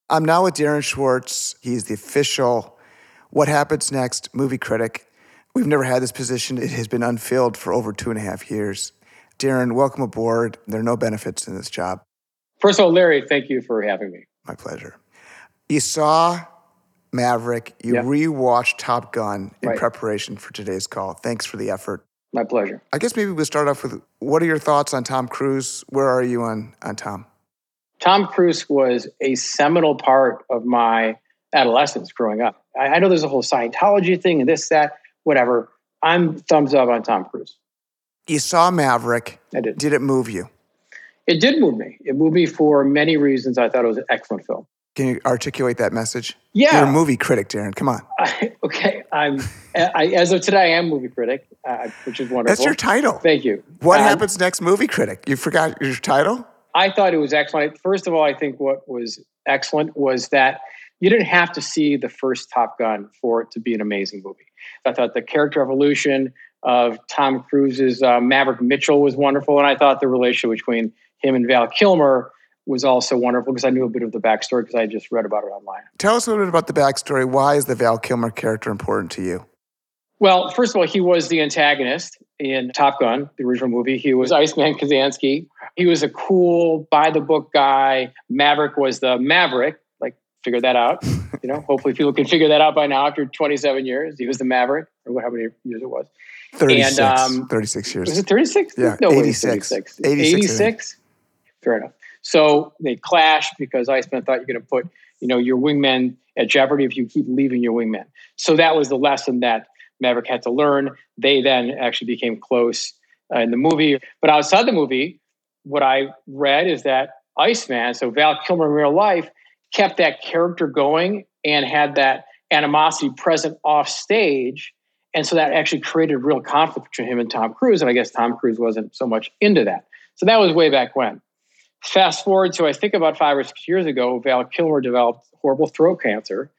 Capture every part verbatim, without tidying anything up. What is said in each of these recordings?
I'm now with Darren Schwartz. He's the official What Happens Next movie critic. We've never had this position. It has been unfilled for over two and a half years. Darren, welcome aboard. There are no benefits in this job. First of all, Larry, thank you for having me. My pleasure. You saw Maverick. You yep. rewatched Top Gun in right. preparation for today's call. Thanks for the effort. My pleasure. I guess maybe we'll start off with, what are your thoughts on Tom Cruise? Where are you on, on Tom? Tom Cruise was a seminal part of my adolescence growing up. I, I know there's a whole Scientology thing and this, that, whatever. I'm thumbs up on Tom Cruise. You saw Maverick. I did. Did it move you? It did move me. It moved me for many reasons. I thought it was an excellent film. Can you articulate that message? Yeah. You're a movie critic, Darren. Come on. I, okay. I'm, I, as of today, I am a movie critic, uh, which is wonderful. That's your title. Thank you. What um, Happens Next movie critic? You forgot your title? I thought it was excellent. First of all, I think what was excellent was that you didn't have to see the first Top Gun for it to be an amazing movie. I thought the character evolution of Tom Cruise's uh, Maverick Mitchell was wonderful, and I thought the relationship between him and Val Kilmer was also wonderful because I knew a bit of the backstory because I just read about it online. Tell us a little bit about the backstory. Why is the Val Kilmer character important to you? Well, first of all, he was the antagonist in Top Gun, the original movie. He was Iceman Kazansky. He was a cool, by-the-book guy. Maverick was the Maverick. Like, figure that out. You know, hopefully people can figure that out by now after twenty-seven years. He was the Maverick, or how many years it was. thirty-six. And, um, thirty-six years. Was it thirty-six? Yeah, no, eighty-six. eighty-six. eighty-six. eighty-six? Fair enough. So they clashed because Iceman thought you're going to put, you know, your wingman at jeopardy if you keep leaving your wingman. So that was the lesson that Maverick had to learn. They then actually became close uh, in the movie. But outside the movie, what I read is that Iceman, so Val Kilmer in real life, kept that character going and had that animosity present off stage. And so that actually created real conflict between him and Tom Cruise. And I guess Tom Cruise wasn't so much into that. So that was way back when. Fast forward to, I think about five or six years ago, Val Kilmer developed horrible throat cancer.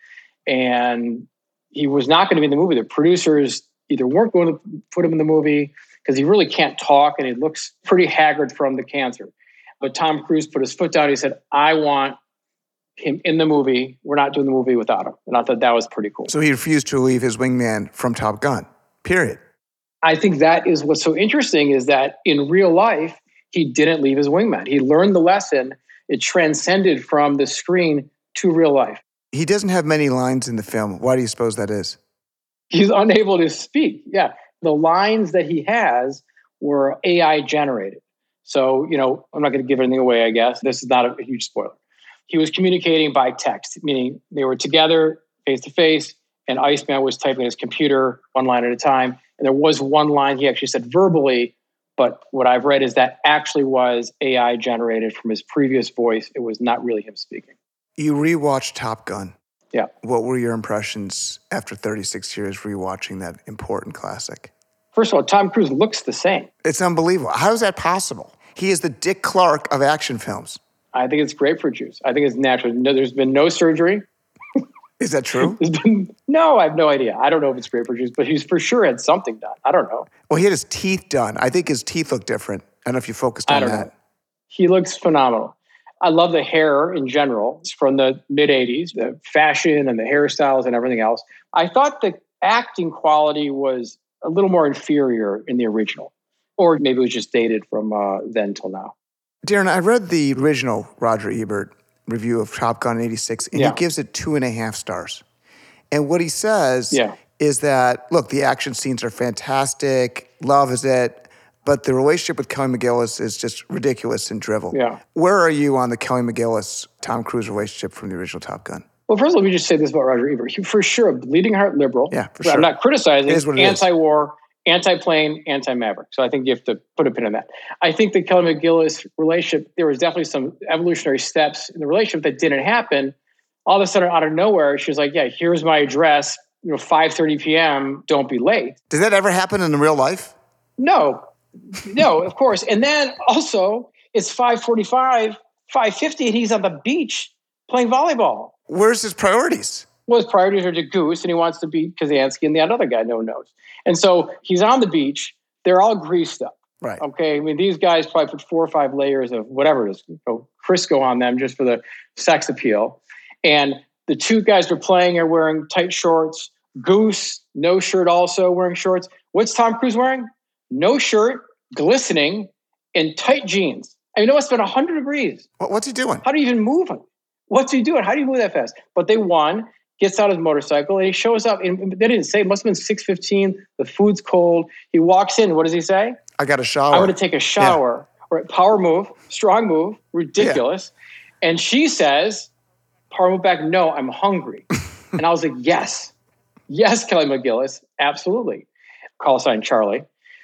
And he was not going to be in the movie. The producers either weren't going to put him in the movie because he really can't talk and he looks pretty haggard from the cancer. But Tom Cruise put his foot down. He said, I want him in the movie. We're not doing the movie without him. And I thought that was pretty cool. So he refused to leave his wingman from Top Gun, period. I think that is what's so interesting is that in real life, he didn't leave his wingman. He learned the lesson. It transcended from the screen to real life. He doesn't have many lines in the film. Why do you suppose that is? He's unable to speak. Yeah. The lines that he has were A I generated. So, you know, I'm not going to give anything away, I guess. This is not a huge spoiler. He was communicating by text, meaning they were together face to face, and Iceman was typing on his computer one line at a time. And there was one line he actually said verbally, but what I've read is that actually was A I generated from his previous voice. It was not really him speaking. You rewatched Top Gun. Yeah. What were your impressions after thirty-six years rewatching that important classic? First of all, Tom Cruise looks the same. It's unbelievable. How is that possible? He is the Dick Clark of action films. I think it's grapefruit juice. I think it's natural. No, there's been no surgery. Is that true? been, no, I have no idea. I don't know if it's grapefruit juice, but he's for sure had something done. I don't know. Well, he had his teeth done. I think his teeth look different. I don't know if you focused on I don't that. Know. He looks phenomenal. I love the hair in general. It's from the mid-eighties, the fashion and the hairstyles and everything else. I thought the acting quality was a little more inferior in the original. Or maybe it was just dated from uh, then till now. Darren, I read the original Roger Ebert review of Top Gun in eighty-six, and yeah. he gives it two and a half stars. And what he says yeah. is that, look, the action scenes are fantastic, love is it, but the relationship with Kelly McGillis is just ridiculous and drivel. Yeah. Where are you on the Kelly McGillis-Tom Cruise relationship from the original Top Gun? Well, first, let me just say this about Roger Ebert. He, for sure, a bleeding heart liberal. Yeah, for sure. I'm not criticizing. It is what it anti-war, is. anti-plane, anti-Maverick. So I think you have to put a pin in that. I think the Kelly McGillis relationship, there was definitely some evolutionary steps in the relationship that didn't happen. All of a sudden, out of nowhere, she was like, yeah, here's my address, you know, five thirty p.m., don't be late. Did that ever happen in real life? No. No, of course. And then also, it's five forty-five, five fifty, and he's on the beach playing volleyball. Where's his priorities? Well, his priorities are to Goose, and he wants to beat Kazansky and that other guy no one knows. And so he's on the beach. They're all greased up. Right. Okay. I mean, these guys probably put four or five layers of whatever it is, you know, Crisco on them just for the sex appeal. And the two guys were playing are wearing tight shorts. Goose, no shirt, also wearing shorts. What's Tom Cruise wearing? No shirt, glistening, and tight jeans. I mean, it must have been one hundred degrees. What, what's he doing? How do you even move him? What's he doing? How do you move that fast? But they won. Gets out his motorcycle, and he shows up. And they didn't say, it must have been six fifteen. The food's cold. He walks in. What does he say? I got a shower. I'm going to take a shower. Yeah. Right, power move, strong move, ridiculous. Yeah. And she says, power move back, no, I'm hungry. And I was like, yes. Yes, Kelly McGillis, absolutely. Call sign Charlie.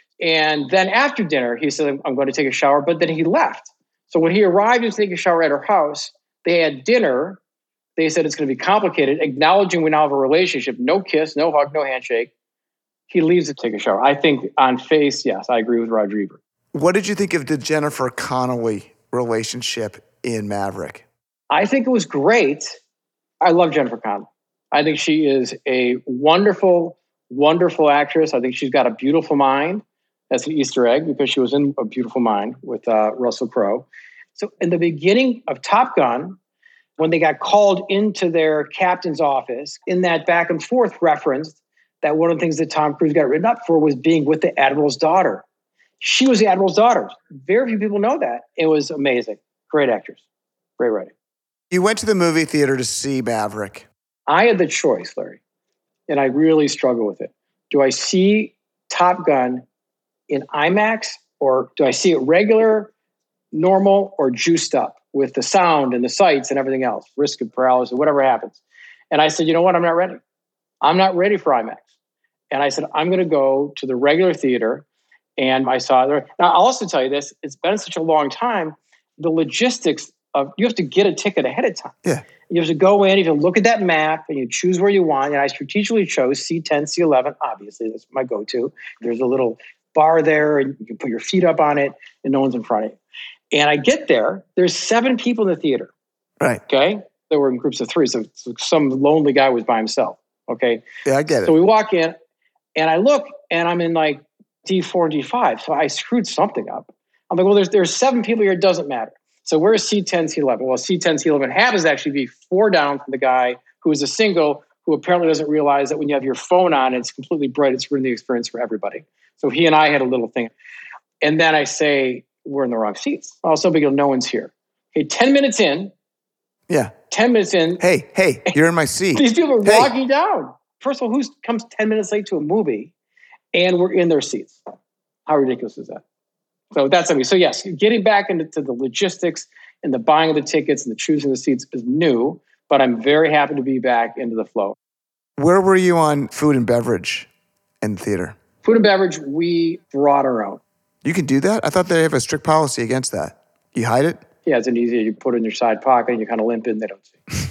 And then after dinner, he said, I'm going to take a shower. But then he left. So when he arrived to take a shower at her house, they had dinner. They said it's going to be complicated, acknowledging we now have a relationship. No kiss, no hug, no handshake. He leaves to take a shower. I think on face, yes, I agree with Roger Ebert. What did you think of the Jennifer Connelly relationship in Maverick? I think it was great. I love Jennifer Connelly. I think she is a wonderful, wonderful actress. I think she's got a beautiful mind. That's an Easter egg because she was in A Beautiful Mind with uh, Russell Crowe. So in the beginning of Top Gun, when they got called into their captain's office, in that back and forth referenced that one of the things that Tom Cruise got written up for was being with the Admiral's daughter. She was the Admiral's daughter. Very few people know that. It was amazing. Great actress. Great writing. You went to the movie theater to see Maverick. I had the choice, Larry, and I really struggle with it. Do I see Top Gun in IMAX, or do I see it regular, normal, or juiced up with the sound and the sights and everything else, risk of paralysis, whatever happens? And I said, you know what? I'm not ready. I'm not ready for IMAX. And I said, I'm going to go to the regular theater. And I saw there. Now, I'll also tell you this. It's been such a long time. The logistics of, you have to get a ticket ahead of time. Yeah. You have to go in, you have to look at that map, and you choose where you want. And I strategically chose C ten, C eleven. Obviously, that's my go-to. There's a little bar there, and you can put your feet up on it, and no one's in front of you. And I get there. There's seven people in the theater. Right. Okay? They were in groups of three, so some lonely guy was by himself. Okay? Yeah, I get it. So we walk in, and I look, and I'm in like D four and D five. So I screwed something up. I'm like, well, there's there's seven people here. It doesn't matter. So where's C ten, C eleven? Well, C ten, C eleven happens to actually be four down from the guy who is a single, who apparently doesn't realize that when you have your phone on, it's completely bright. It's ruining the experience for everybody. So he and I had a little thing. And then I say, we're in the wrong seats. Oh, so big deal. No one's here. Okay, ten minutes in. Yeah. ten minutes in. Hey, hey, you're in my seat. These people are hey. walking down. First of all, who comes ten minutes late to a movie and we're in their seats? How ridiculous is that? So that's something. So yes, getting back into the logistics and the buying of the tickets and the choosing the seats is new, but I'm very happy to be back into the flow. Where were you on food and beverage in the theater? Food and beverage, we brought our own. You can do that? I thought they have a strict policy against that. You hide it? Yeah, it's an easy, you put it in your side pocket and you kind of limp in, they don't see.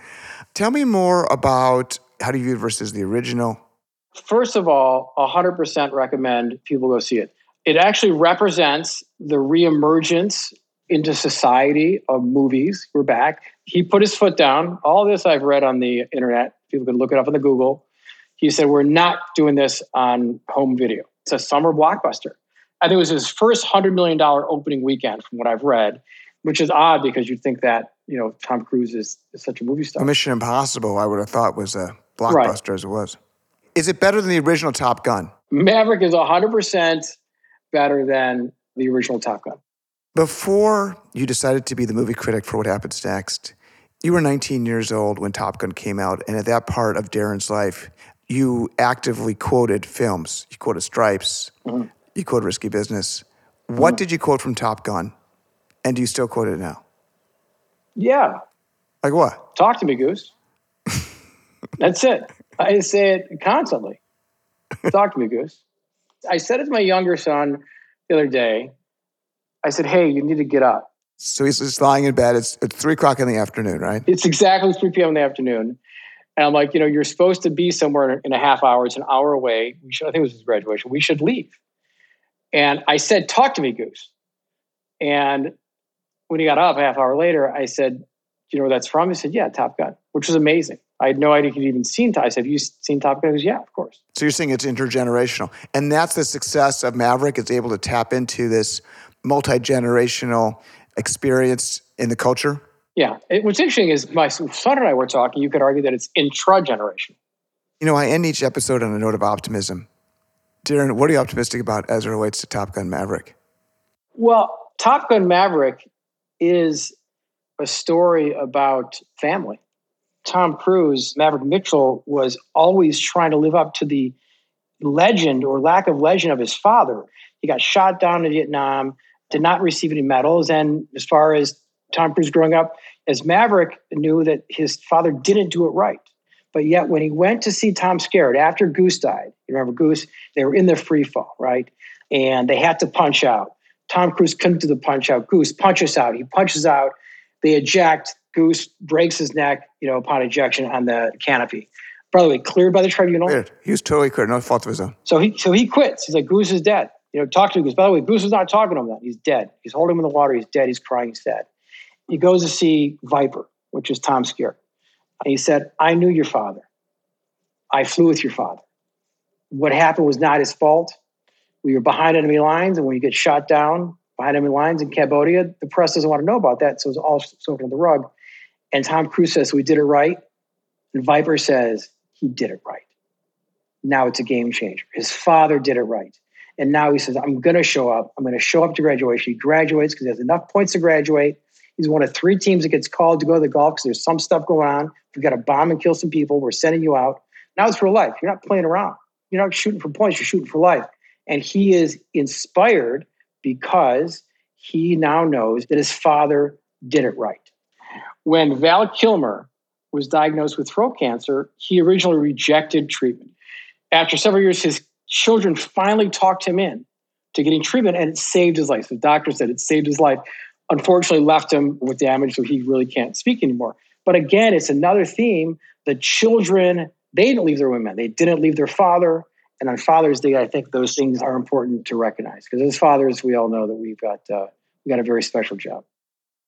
Tell me more about how do you view it versus the original? First of all, one hundred percent recommend people go see it. It actually represents the reemergence into society of movies. We're back. He put his foot down. All this I've read on the internet. People can look it up on the Google. He said, we're not doing this on home video. It's a summer blockbuster. I think it was his first one hundred million dollars opening weekend from what I've read, which is odd because you'd think that, you know, Tom Cruise is, is such a movie star. Mission Impossible, I would have thought was a blockbuster right. as it was. Is it better than the original Top Gun? Maverick is one hundred percent better than the original Top Gun. Before you decided to be the movie critic for What Happens Next, you were nineteen years old when Top Gun came out, and at that part of Darren's life, you actively quoted films. You quoted Stripes. Mm-hmm. You quoted Risky Business. What mm-hmm. did you quote from Top Gun, and do you still quote it now? Yeah. Like what? Talk to me, Goose. That's it. I say it constantly. Talk to me, Goose. I said it to my younger son the other day. I said, hey, you need to get up. So he's just lying in bed. It's, it's three o'clock in the afternoon, right? It's exactly three p.m. in the afternoon. And I'm like, you know, you're supposed to be somewhere in a half hour. It's an hour away. We should, I think it was his graduation. We should leave. And I said, talk to me, Goose. And when he got up a half hour later, I said, do you know where that's from? He said, yeah, Top Gun, which was amazing. I had no idea he'd even seen Top Gun. I said, have you seen Top Gun? He goes, yeah, of course. So you're saying it's intergenerational. And that's the success of Maverick. It's able to tap into this multi-generational experience in the culture? Yeah. It, what's interesting is my son and I were talking, you could argue that it's intra-generation. You know, I end each episode on a note of optimism. Darren, what are you optimistic about as it relates to Top Gun Maverick? Well, Top Gun Maverick is a story about family. Tom Cruise, Maverick Mitchell, was always trying to live up to the legend or lack of legend of his father. He got shot down in Vietnam, did not receive any medals. And as far as Tom Cruise growing up, as Maverick knew that his father didn't do it right. But yet when he went to see Tom Skerritt after Goose died, you remember Goose, they were in the free fall, right? And they had to punch out. Tom Cruise couldn't do the punch out. Goose punches out. He punches out. They eject. Goose breaks his neck, you know, upon ejection on the canopy. By the way, cleared by the tribunal. Cleared. He was totally cleared. No fault of his own. So he so he quits. He's like, Goose is dead. You know, talk to Goose. By the way, Goose is not talking to him then. He's dead. He's holding him in the water. He's dead. He's crying. He's sad. He goes to see Viper, which is Tom Skerritt. And he said, I knew your father. I flew with your father. What happened was not his fault. We were behind enemy lines, and when you get shot down behind enemy lines in Cambodia, the press doesn't want to know about that, so it's all swept under the rug. And Tom Cruise says, we did it right. And Viper says, he did it right. Now it's a game changer. His father did it right. And now he says, I'm going to show up. I'm going to show up to graduation. He graduates because he has enough points to graduate. He's one of three teams that gets called to go to the golf because there's some stuff going on. We've got to bomb and kill some people. We're sending you out. Now it's for life. You're not playing around. You're not shooting for points. You're shooting for life. And he is inspired because he now knows that his father did it right. When Val Kilmer was diagnosed with throat cancer, he originally rejected treatment. After several years, his children finally talked him in to getting treatment, and it saved his life. The doctor said it saved his life. Unfortunately, left him with damage, so he really can't speak anymore. But again, it's another theme. The children, they didn't leave their women. They didn't leave their father. And on Father's Day, I think those things are important to recognize. Because as fathers, we all know that we've got uh, we got a very special job.